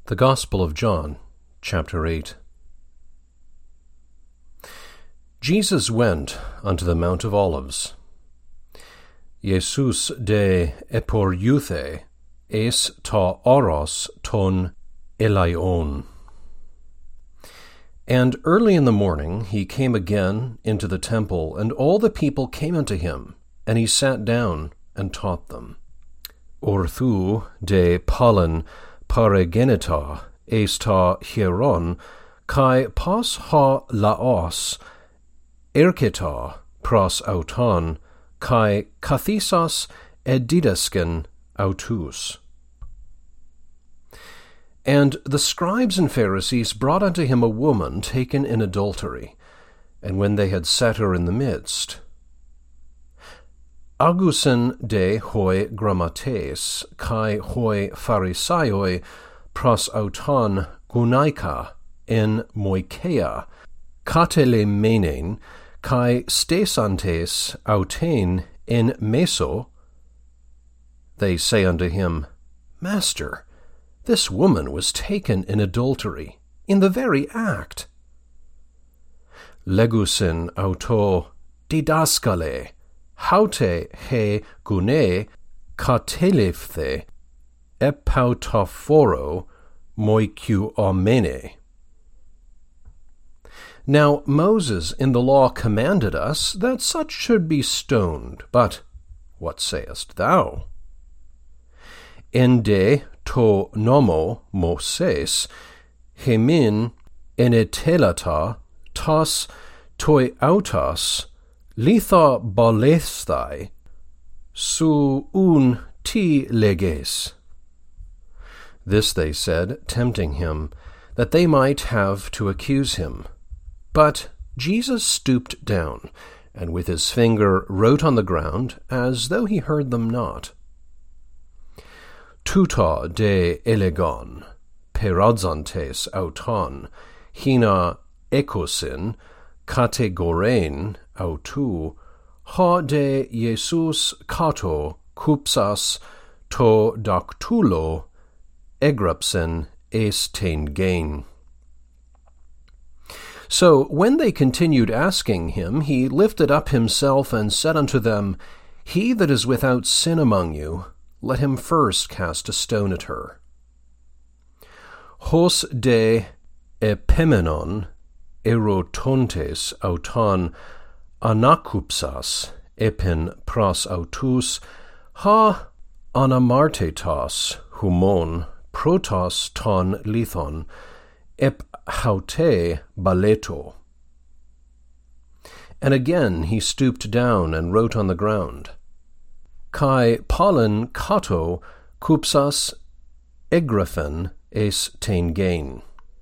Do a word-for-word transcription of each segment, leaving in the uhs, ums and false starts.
The Gospel of John, chapter eight. Jesus went unto the Mount of Olives. Jesus de eporeuthe es ta oros ton elaion. And early in the morning he came again into the temple, and all the people came unto him, and he sat down and taught them. Orthu de pollen paragenita es ta hieron, kai pas ha laos, erketa pros auton, kai kathisas edidasken autus. And the scribes and Pharisees brought unto him a woman taken in adultery, and when they had set her in the midst, Agusen de hoi grammates, kai hoi pharisaioi pros auton gunaika en moikea, katelemenen, kai stesantes autein en meso. They say unto him, Master, this woman was taken in adultery, in the very act. Legusin auto didaskale, haute he gune katelephthe epautaphoro moikiomene. Now Moses in the law commanded us that such should be stoned, but what sayest thou? Ende to nomo Moses, hemin enetelata tas toi autas, litha balesthai, su un ti leges. This they said, tempting him, that they might have to accuse him. But Jesus stooped down, and with his finger wrote on the ground, as though he heard them not. Tuta de elegon, peradzantes auton, hina ekosin, kategorein autu, ha de Jesus kato kupsas to dactulo egrapsen estein gain. So when they continued asking him, he lifted up himself and said unto them, He that is without sin among you, let him first cast a stone at her. Hos de epimenon erotontes auton anakupsas epin pros autus, ha anamartetas humon protos ton lithon ep haute baleto. And again he stooped down and wrote on the ground, Kai pollen kato kupsas egraphen es tein gain.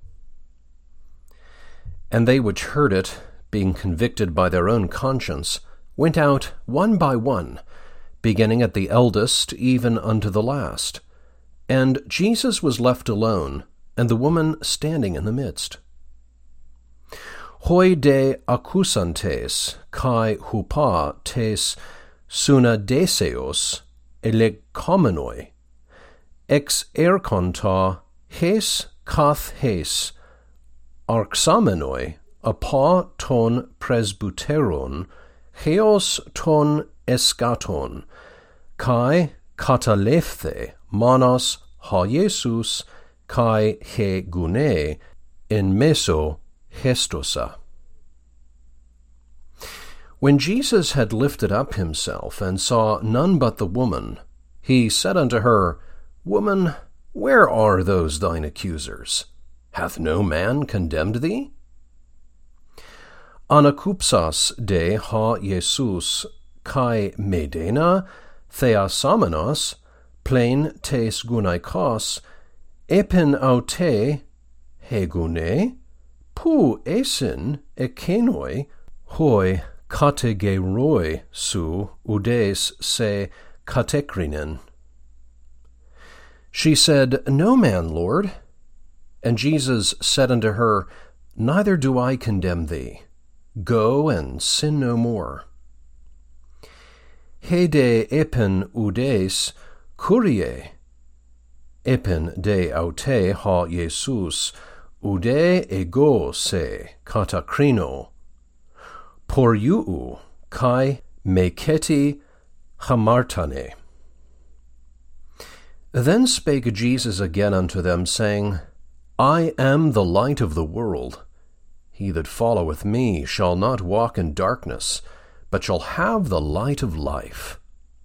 And they which heard it, being convicted by their own conscience, went out one by one, beginning at the eldest even unto the last. And Jesus was left alone, and the woman standing in the midst. Hoi de accusantes, kai hupa tes sunadeseos elekomenoi, ex erkonta hes kath hes, arxamenoi, apa ton presbyteron, heos ton eskaton, kai katalefthe manos ha Jesus, kai he gune en meso hestosa. When Jesus had lifted up himself and saw none but the woman, he said unto her, Woman, where are those thine accusers? Hath no man condemned thee? Anakupsas de ha Jesus kai medena theasamenos plein tes gunaikos epin aute hegune pu esin ekenoi hoi kategeroi su udes se katekrinen. She said, No man, Lord. And Jesus said unto her, Neither do I condemn thee. Go and sin no more. Hede epen udes curie. epen de aute ha Jesus, ude ego se katakrino, por iou kai meketi hamartane. Then spake Jesus again unto them, saying, I am the light of the world. He that followeth me shall not walk in darkness, but shall have the light of life.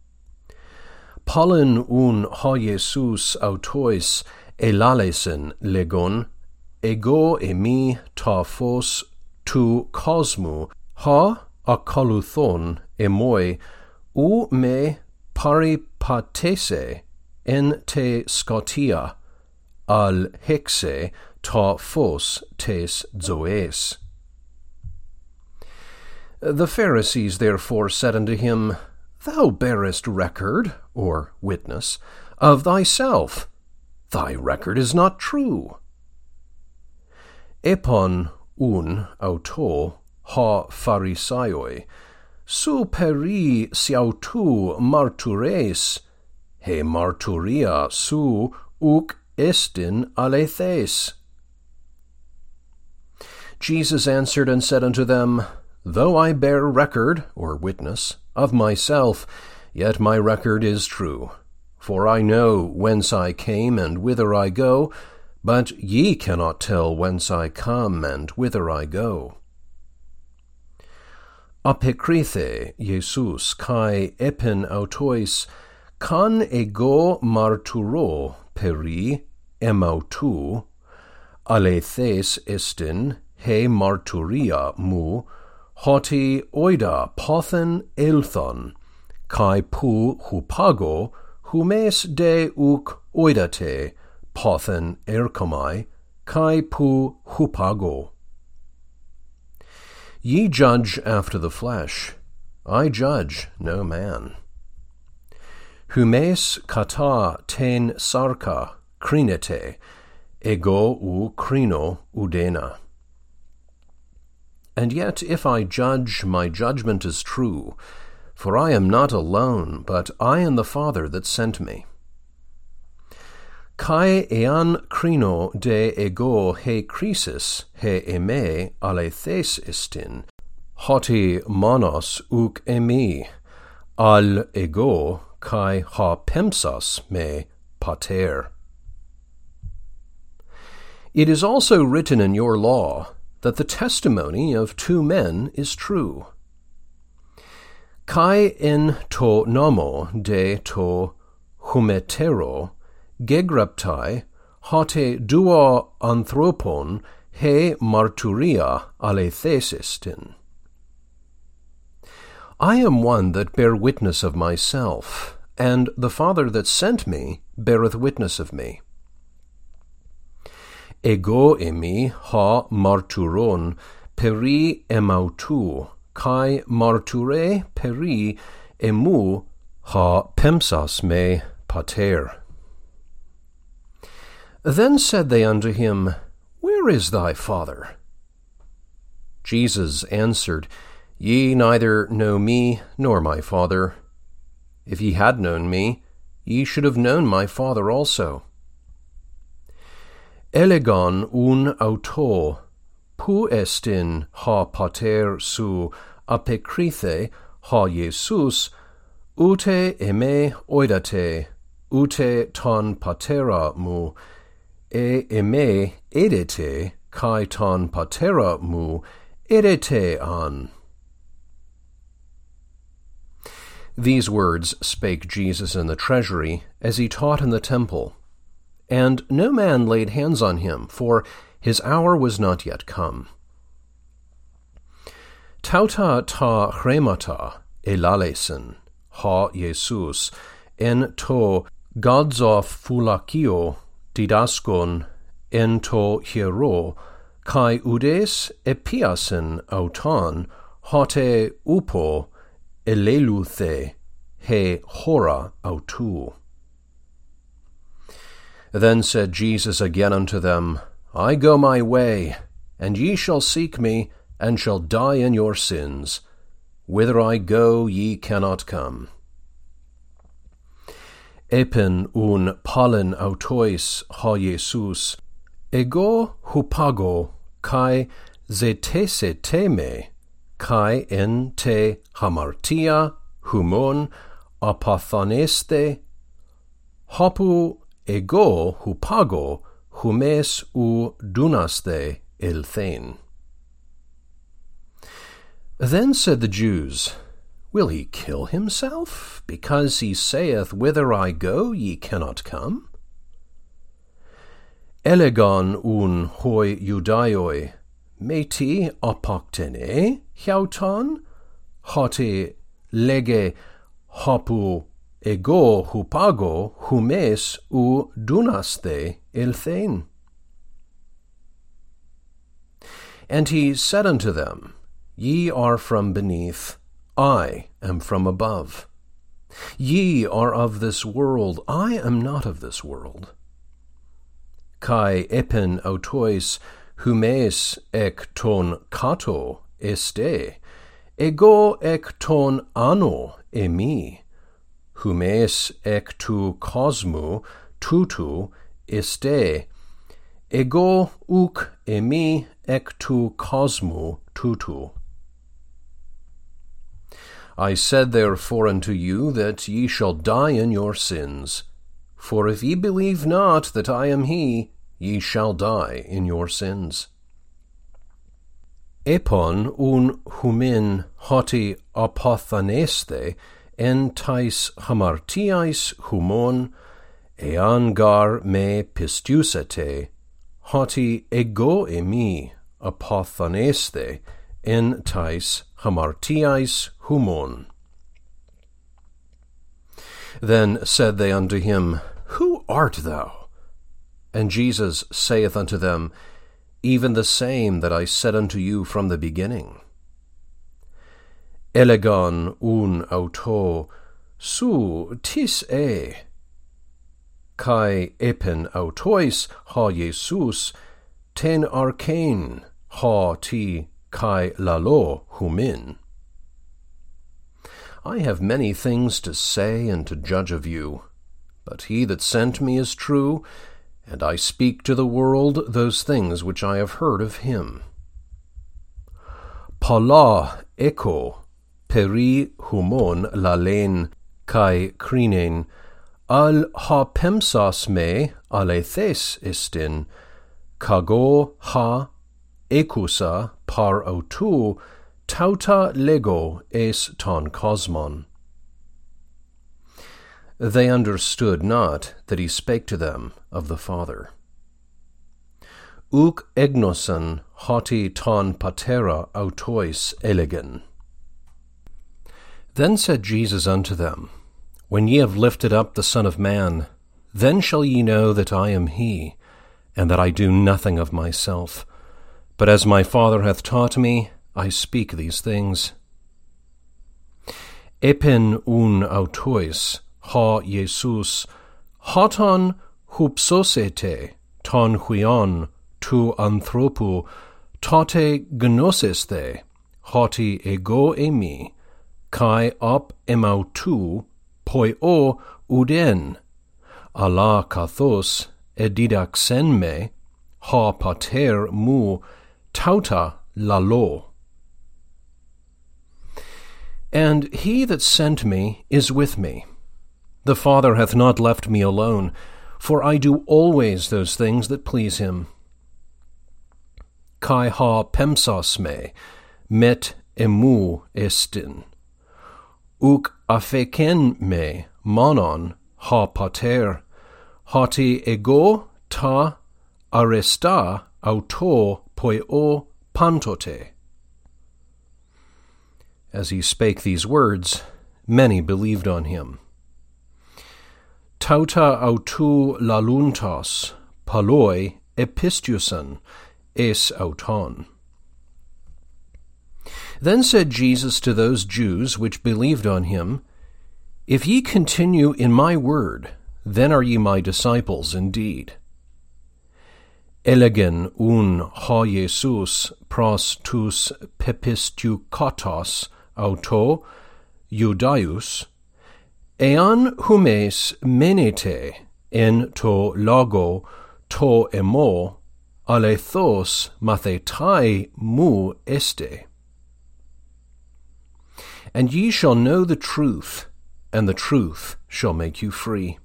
Pollen un ha Jesus autois elalesen legon, ego emi ta phos tu cosmu, ha akoluthon emoi, u me paripatese, en te scotia, al hexe ta phos tes zoes. The Pharisees therefore said unto him, Thou bearest record, or witness, of thyself. Thy record is not true. Epon un auto ha Pharisaioi, su peri siautu martures, he marturia su uc estin alethes. Jesus answered and said unto them, Though I bear record, or witness, of myself, yet my record is true. For I know whence I came and whither I go, but ye cannot tell whence I come and whither I go. Apecrithe Jesus kai epen autois, kan ego marturo peri emautu, alethes estin he marturia mu, hoti oida pothen elthon, kai pu hupago, humes de uc oidate, pothen erkomai, kai pu hupago. Ye judge after the flesh, I judge no man. Humes kata ten sarka krinete, ego u krino udena. And yet if I judge, my judgment is true, for I am not alone, but I and the Father that sent me. Kai ean krino de ego he krisis he eme alethes istin, hoti monos uc emi, al ego kai ha pemsas me pater. It is also written in your law that the testimony of two men is true. Kai en to nomo de to humetero, gegraptai, hote duo anthropon he marturia alethesistin. I am one that bear witness of myself, and the Father that sent me beareth witness of me. Ego emi ha marturon peri emautu, kai marture peri emu ha pemsas me pater. Then said they unto him, Where is thy Father? Jesus answered, Ye neither know me nor my Father. If ye had known me, ye should have known my Father also. Elegon un auto, pu estin ha pater su apecrithe ha Jesus, ute eme oidate, ute ton patera mu, e eme edete kai ton patera mu edete an. These words spake Jesus in the treasury, as he taught in the temple. And no man laid hands on him, for his hour was not yet come. Tauta ta chremata elalesen, ha Jesus, en to Godzof fulakio didaskon, en to hiero, kai udes epiasen auton, hote upo eleluthe, he hora autu. Then said Jesus again unto them, I go my way, and ye shall seek me, and shall die in your sins. Whither I go ye cannot come. epen un palin autois ha Jesus, ego hupago kai zetese teme, kai en te hamartia humon apathoneste, hopu ego hupago humes u dunaste elthein. Then said the Jews, Will he kill himself, because he saith, Whither I go, ye cannot come? Elegon un hoi Judaioi, meti apoktene hiauton, hote lege hopu ego hupago humes u dunaste elthein. And he said unto them, Ye are from beneath, I am from above. Ye are of this world, I am not of this world. Kai epen autois humes ek ton kato este, ego ek ton ano emi, humes ek tu cosmu tutu este, ego uk emi ek tu cosmu tutu. I said therefore unto you that ye shall die in your sins. For if ye believe not that I am he, ye shall die in your sins. Epon un humin hoti apothaneste en tais hamartiais humon, ean gar me pistiusete, hoti ego emi apothaneste en tais hamartiais humon. Then said they unto him, Who art thou? And Jesus saith unto them, Even the same that I said unto you from the beginning. Elegon un auto, su tis e, kai epen autois ha Jesus, ten archein ha ti kai lalo humin. I have many things to say and to judge of you, but he that sent me is true, and I speak to the world those things which I have heard of him. Pala echo peri humon lalen kai crinen, al ha pemsas me alethes istin, kago ha ekusa par autu, tauta lego es ton cosmon. They understood not that he spake to them of the Father. Uk egnosen hoti ton patera autois elegen. Then said Jesus unto them, When ye have lifted up the Son of Man, then shall ye know that I am he, and that I do nothing of myself, but as my Father hath taught me, I speak these things. Epen un autois ha Jesus, hoton hupsosete, ton huion tu anthropu, tote gnoseste, hoti ego emi, kai op emautu, poi o uden, ala kathos edidaxen me, ha pater mu, tauta lalo. And he that sent me is with me. The Father hath not left me alone, for I do always those things that please him. Kai ha pemsas me, met emu estin. Uk afeken me, monon, ha pater, hoti ego ta aresta auto poi o pantote. As he spake these words, many believed on him. Tauta autu laluntos, paloi epistiusen, es auton. Then said Jesus to those Jews which believed on him, If ye continue in my word, then are ye my disciples indeed. Elegen un ha Jesus pros tus pepistukotos auto Judaius, Ean humes menete en to logo to emo alethos mathetai mu este. And ye shall know the truth, and the truth shall make you free.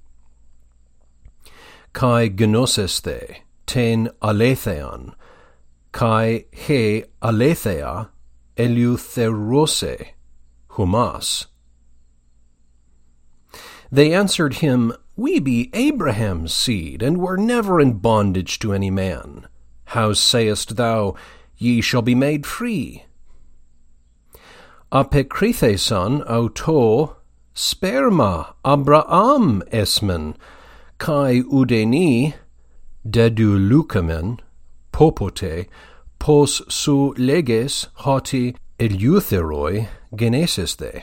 Kai gnoseste ten alethean, kai he alethea eleutherose humas. They answered him, We be Abraham's seed, and were never in bondage to any man. How sayest thou, Ye shall be made free? Apekrithesan auto sperma Abraham esmen, kai udeni dedulucamen popote pos su leges hoti eleutheroi genesiste.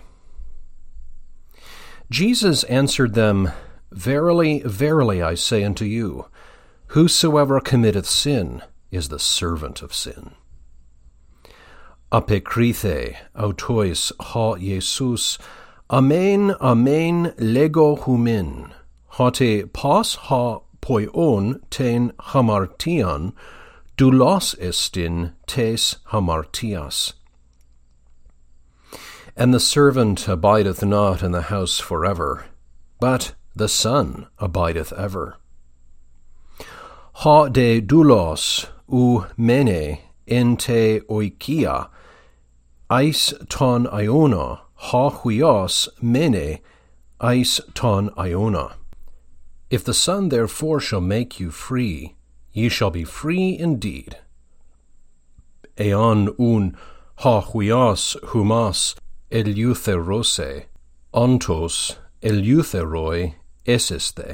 Jesus answered them, Verily, verily, I say unto you, whosoever committeth sin is the servant of sin. Apekrithe autois ha Jesus, amen, amen, lego humin, hote pas ha poion ten hamartian, doulos estin tes hamartias. And the servant abideth not in the house forever, but the Son abideth ever. Ha de doulos u mene en te oikia, eis ton iona, ha huios mene, eis ton iona. If the Son therefore shall make you free, ye shall be free indeed. Eon un ha huios humas eleutherose, ontos eleutheroi esiste.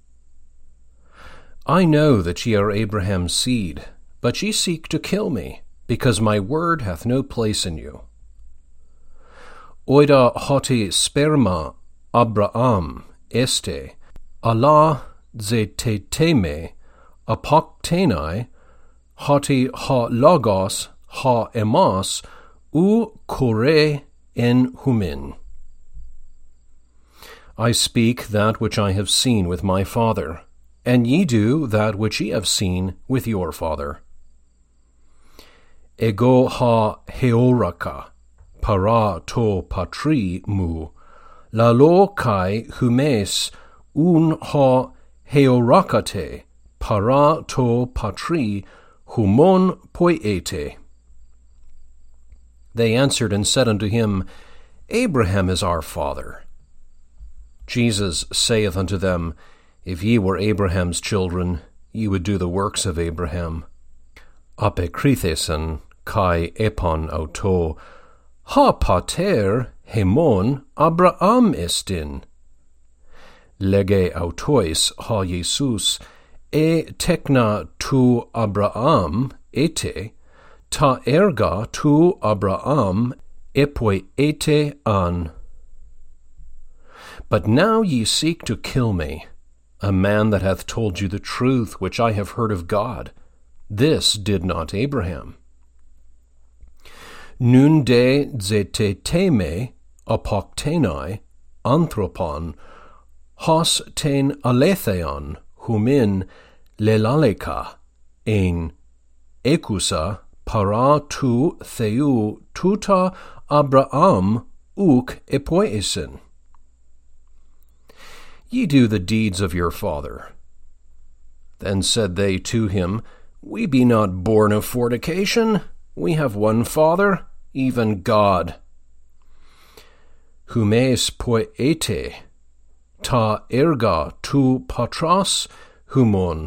I know that ye are Abraham's seed, but ye seek to kill me, because my word hath no place in you. Oida hoti sperma Abraham este, Allah zeteteme apoktenai, hoti ha logos ha emas, u kore en humin. I speak that which I have seen with my father, and ye do that which ye have seen with your father. Ego ha heoraka, para to patri mu, lalo kai humes un ha heorakate, para to patri humon poiete. They answered and said unto him, Abraham is our father. Jesus saith unto them, If ye were Abraham's children, ye would do the works of Abraham. Apekrithesan kai epon auto, ha pater hemon Abraham estin. Lege autois ha Jesus, e tekna tu Abraham ete, ta erga tu Abraham epoi ete an. But now ye seek to kill me, a man that hath told you the truth which I have heard of God. This did not Abraham. Nun de zeteteme apoktenai anthropon, hos ten aletheon humin lelaleka, ein ekusa para tu theu tuta Abraham uk epoiesin. Ye do the deeds of your father. Then said they to him, We be not born of fornication, we have one Father, even God. Humes poiete, ta erga tu patras humon,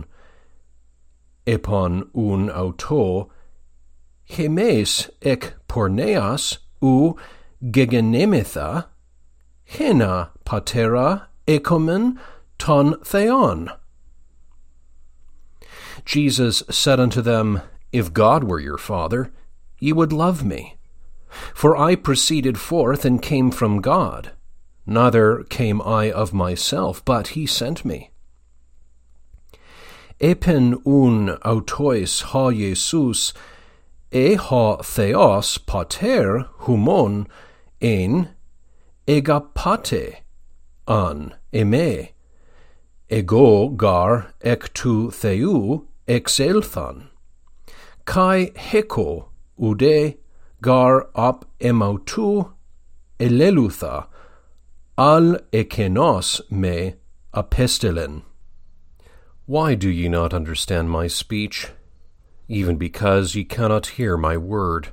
epon un auto, hemes ek porneas u gegenemitha, hena patera ecomen ton theon. Jesus said unto them, If God were your Father, ye would love me. For I proceeded forth and came from God. Neither came I of myself, but he sent me. Epen un autois ha Jesus, e ha theos pater humon, en egapate, an eme, ego gar ek tu theou exelthan, kai heko ude gar ap emautu elelutha, al ekenos me apestelen. Why do ye not understand my speech, even because ye cannot hear my word?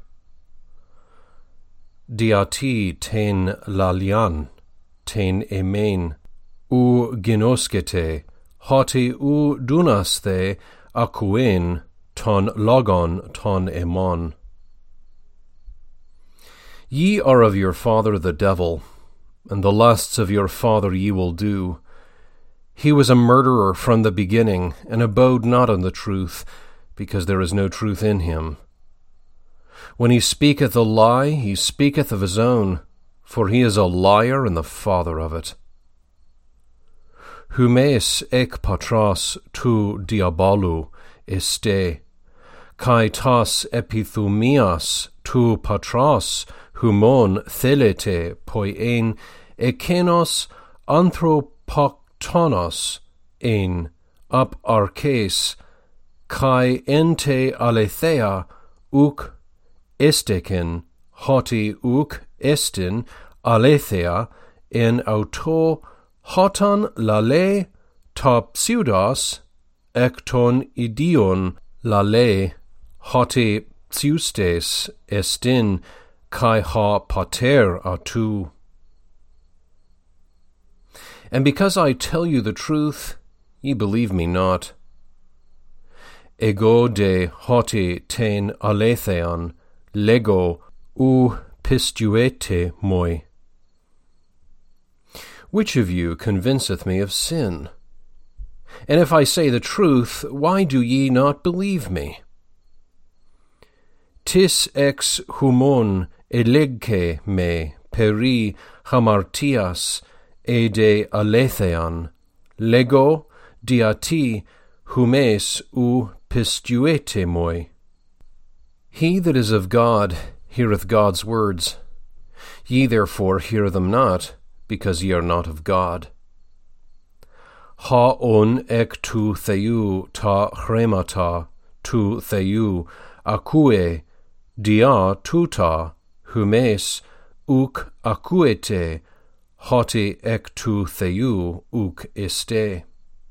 Diati ten lalian, ten emen, u genoskete, hoti u dunaste akuen ton logon ton emon. Ye are of your father the devil, and the lusts of your father ye will do. He was a murderer from the beginning, and abode not in the truth, because there is no truth in him. When he speaketh a lie, he speaketh of his own, for he is a liar and the father of it. Humes ek patros tu diabolu este, kai tas epithumias tu patros humon thelete poien ekenos anthropoktonos ein ap arches, kai ente aletheia uk esteken hoti uk estin aletheia en auto hoton lale ta pseudos ekton idion lale hoti pseustes estin kai ha pater atu. And because I tell you the truth, ye believe me not. Ego de hoti ten aletheon lego u pistuete moi. Which of you convinceth me of sin? And if I say the truth, why do ye not believe me? Tis ex humon elegke me peri hamartias e de aletheon, lego diati humes u pistuete moi. He that is of God heareth God's words. Ye therefore hear them not, because ye are not of God. Ha on ek tu theou ta chremata tu theou acue dia tuta humes uk acuete hoti ek tu theou uk este.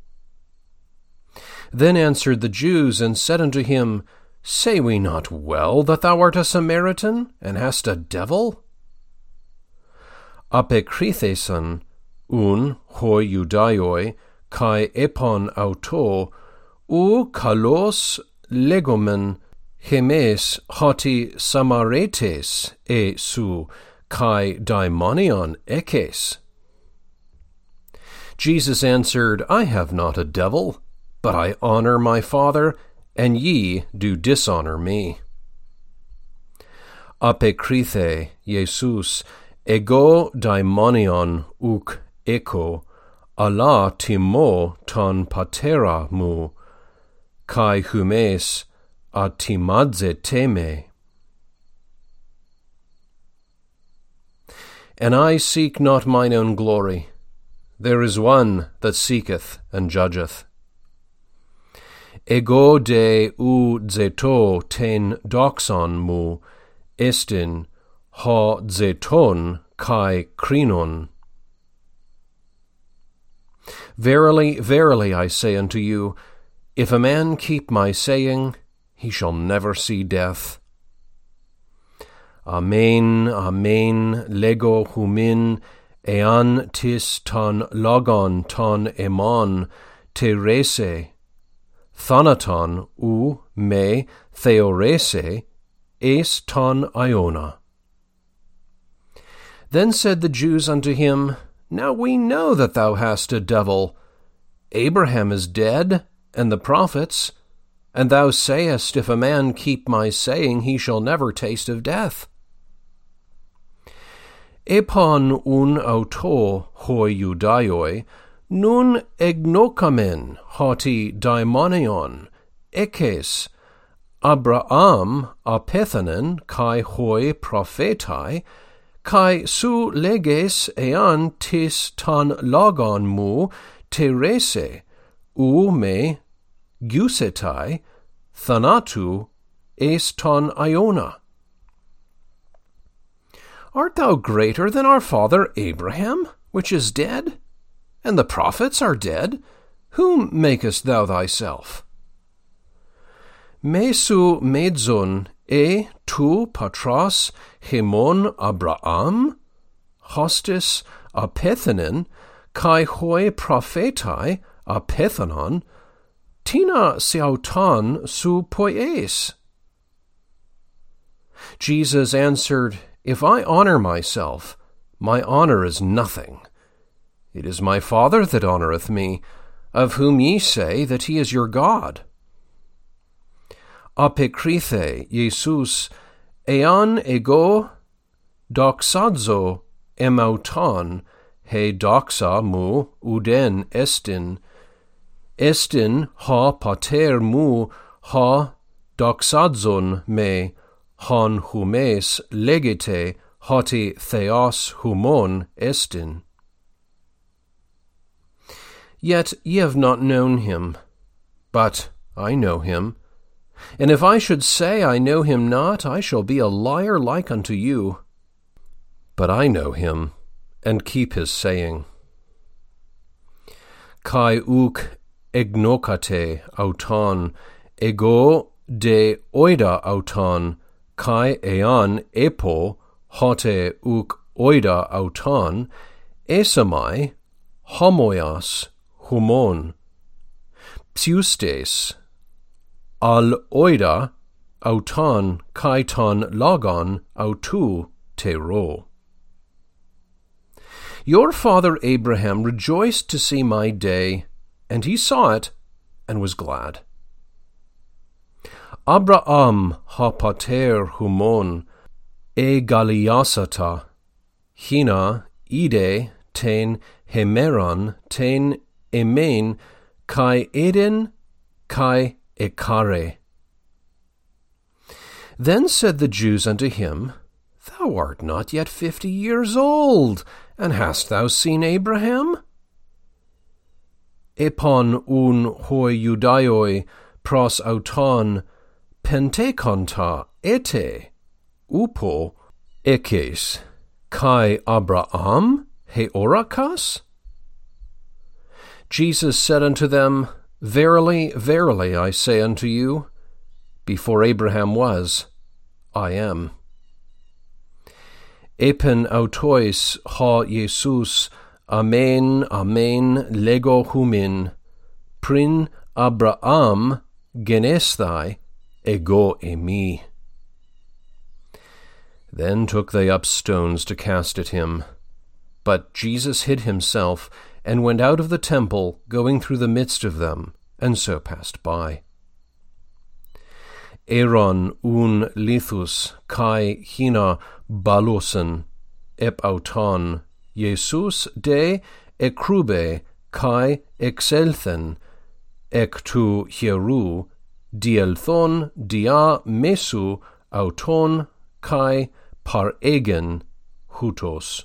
Then answered the Jews and said unto him, Say we not well that thou art a Samaritan, and hast a devil? Apekritheson un hoi Judaioi kai epon auto u kalos legomen hemes hoti samaretes e su kai daimonion ekes. Jesus answered, I have not a devil, but I honor my Father, and ye do dishonor me. Apekrithe Jesus ego daimonion uk echo ala timo ton patera mu kai humes atimadze teme. And I seek not mine own glory. There is one that seeketh and judgeth. Ego de u zeto ten doxon mu estin ha zeton kai krinon. Verily, verily, I say unto you, if a man keep my saying, he shall never see death. Amen, amen, lego humin, ean tis ton logon ton emon, terese, thanaton u me theorese, es ton iona. Then said the Jews unto him, Now we know that thou hast a devil. Abraham is dead, and the prophets, and thou sayest, If a man keep my saying, he shall never taste of death. Epon un auto hoi Judaioi, nun egnokamen hoti daimonion, ekes, Abraham apethanen kai hoi prophetai, kai su leges ean tis ton logon mu terese, u me gusetai thanatu es ton Iona. Art thou greater than our father Abraham, which is dead? And the prophets are dead. Whom makest thou thyself? Me su medzon e tu patras hemon Abraham, hostis apethenen, kai hoi prophetai apethenon, tina seauton su poies. Jesus answered, If I honor myself, my honor is nothing. It is my Father that honoreth me, of whom ye say that he is your God. Apekrithe Jesus ean ego doxadzo emauton he doxa mu uden estin, estin ha pater mu ha doxadzon me, hon humes legete hoti theos humon estin. Yet ye have not known him, but I know him. And if I should say I know him not, I shall be a liar like unto you. But I know him, and keep his saying. Kai uk egnokate auton, ego de oida auton, kai ean epo, hote uk oida auton, esamai, homoias, humon, pseustes, al oida, auton, kai ton logon, autu, tero. Your father Abraham rejoiced to see my day, and he saw it, and was glad. Abraham ha pater humon, e galiasata, hina ide ten hemeron ten emen, kai eden, kai ekare. Then said the Jews unto him, Thou art not yet fifty years old, and hast thou seen Abraham? Epon un hoi Judaioi pros auton pentekonta ete, upo ekes, kai Abraham he oracas? Jesus said unto them, Verily, verily, I say unto you, before Abraham was, I am. Epen autois ha Jesus, amen, amen, lego humin, prin Abraham genesthai, ego emi. Then took they up stones to cast at him. But Jesus hid himself, and went out of the temple, going through the midst of them, and so passed by. Eron un lithus kai hina balosen, ep auton, Jesus de ekrube kai exelthen, ek tu hieru, dielthon dia mesu auton kai par egen hutos.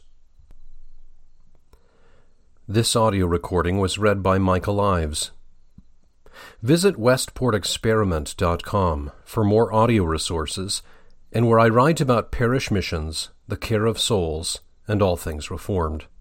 This audio recording was read by Michael Ives. Visit westport experiment dot com for more audio resources and where I write about parish missions, the care of souls, and all things Reformed.